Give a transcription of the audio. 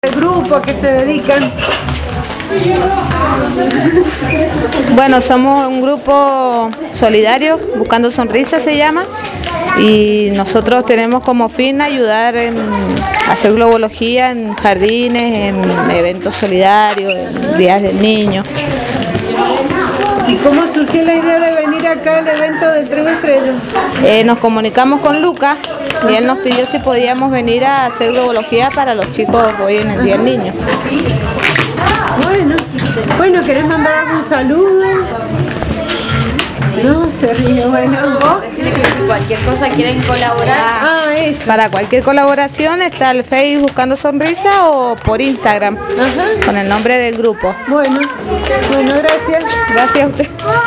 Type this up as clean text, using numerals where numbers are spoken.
¿El grupo a qué se dedican? Bueno, somos un grupo solidario, Buscando Sonrisas se llama, y nosotros tenemos como fin ayudar en hacer globología en jardines, en eventos solidarios, en días del niño. ¿Y cómo surgió la idea de venir acá al evento de 3 estrellas? Nos comunicamos con Lucas y él nos pidió si podíamos venir a hacer globología para los chicos hoy en el Día del Niño. Bueno, ¿querés mandar algún saludo? No, se ríe, bueno, ¿vos? Decirle que si cualquier cosa quieren colaborar. Eso. Para cualquier colaboración está el Facebook Buscando Sonrisa o por Instagram, con el nombre del grupo. Bueno, gracias. Gracias a usted.